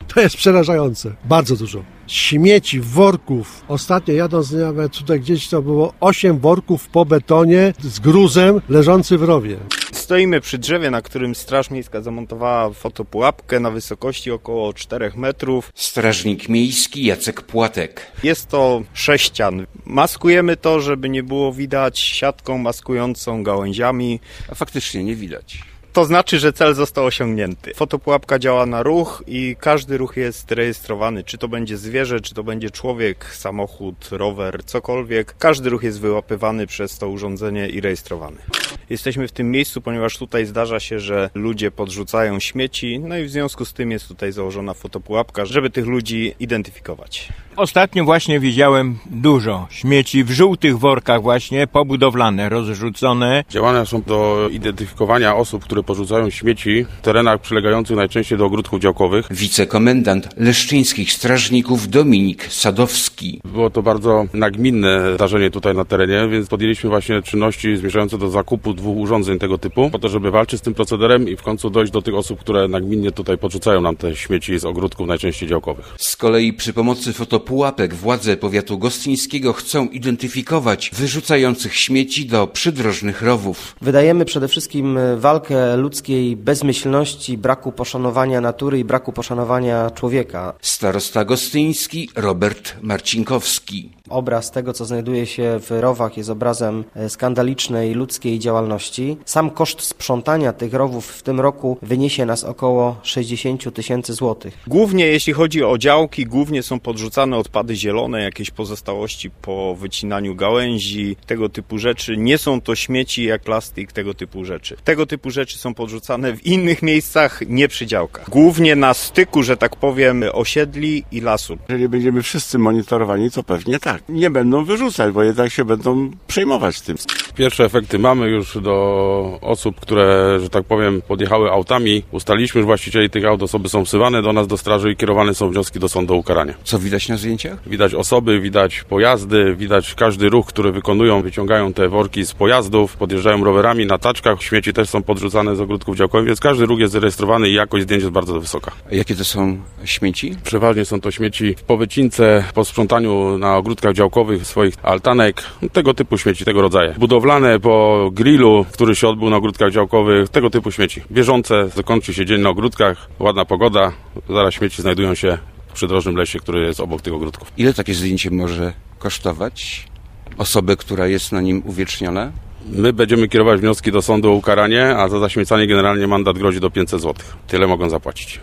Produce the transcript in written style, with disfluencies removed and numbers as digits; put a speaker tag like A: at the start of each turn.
A: To jest przerażające. Bardzo dużo. Śmieci, worków. Ostatnio jadąc nawet tutaj gdzieś to było 8 worków po betonie z gruzem leżący w rowie.
B: Stoimy przy drzewie, na którym Straż Miejska zamontowała fotopułapkę na wysokości około 4 metrów.
C: Strażnik miejski Jacek Płatek.
B: Jest to 6 ścian. Maskujemy to, żeby nie było widać siatką maskującą gałęziami.
C: A faktycznie nie widać.
B: To znaczy, że cel został osiągnięty. Fotopułapka działa na ruch i każdy ruch jest rejestrowany. Czy to będzie zwierzę, czy to będzie człowiek, samochód, rower, cokolwiek. Każdy ruch jest wyłapywany przez to urządzenie i rejestrowany. Jesteśmy w tym miejscu, ponieważ tutaj zdarza się, że ludzie podrzucają śmieci, no i w związku z tym jest tutaj założona fotopułapka, żeby tych ludzi identyfikować.
D: Ostatnio właśnie widziałem dużo śmieci w żółtych workach właśnie, pobudowlane, rozrzucone.
E: Działania są do identyfikowania osób, które porzucają śmieci w terenach przylegających najczęściej do ogródków działkowych.
C: Wicekomendant leszczyńskich strażników Dominik Sadowski.
E: Było to bardzo nagminne zdarzenie tutaj na terenie, więc podjęliśmy właśnie czynności zmierzające do zakupu 2 urządzeń tego typu, po to, żeby walczyć z tym procederem i w końcu dojść do tych osób, które nagminnie tutaj podrzucają nam te śmieci z ogródków najczęściej działkowych.
C: Z kolei przy pomocy fotopułapek władze powiatu gostyńskiego chcą identyfikować wyrzucających śmieci do przydrożnych rowów.
F: Wydajemy przede wszystkim walkę ludzkiej bezmyślności, braku poszanowania natury i braku poszanowania człowieka.
C: Starosta gostyński Robert Marcinkowski.
F: Obraz tego, co znajduje się w rowach, jest obrazem skandalicznej ludzkiej działalności. Sam koszt sprzątania tych rowów w tym roku wyniesie nas około 60 000 złotych.
B: Głównie jeśli chodzi o działki, głównie są podrzucane odpady zielone, jakieś pozostałości po wycinaniu gałęzi, tego typu rzeczy. Nie są to śmieci jak plastik, tego typu rzeczy. Tego typu rzeczy są podrzucane w innych miejscach, nie przy działkach. Głównie na styku, że tak powiem, osiedli i lasu.
G: Jeżeli będziemy wszyscy monitorowani, to pewnie tak. Nie będą wyrzucać, bo jednak się będą przejmować tym.
E: Pierwsze efekty mamy już do osób, które, że tak powiem, podjechały autami. Ustaliliśmy, że właścicieli tych aut, osoby są wsyłane do nas do straży i kierowane są wnioski do sądu o ukaranie.
C: Co widać na zdjęciach?
E: Widać osoby, widać pojazdy, widać każdy ruch, który wykonują, wyciągają te worki z pojazdów, podjeżdżają rowerami na taczkach, śmieci też są podrzucane z ogródków działkowych, więc każdy ruch jest zarejestrowany i jakość zdjęć jest bardzo wysoka.
C: A jakie to są śmieci?
E: Przeważnie są to śmieci po wycince, po sprzątaniu na ogródkach działkowych swoich altanek, tego typu śmieci, tego rodzaju. Budowlane po grillu, który się odbył na ogródkach działkowych, tego typu śmieci. Bieżące, zakończy się dzień na ogródkach, ładna pogoda, zaraz śmieci znajdują się w przydrożnym lesie, który jest obok tych ogródków.
C: Ile takie zdjęcie może kosztować osobę, która jest na nim uwieczniona?
E: My będziemy kierować wnioski do sądu o ukaranie, a za zaśmiecanie generalnie mandat grozi do 500 zł. Tyle mogą zapłacić.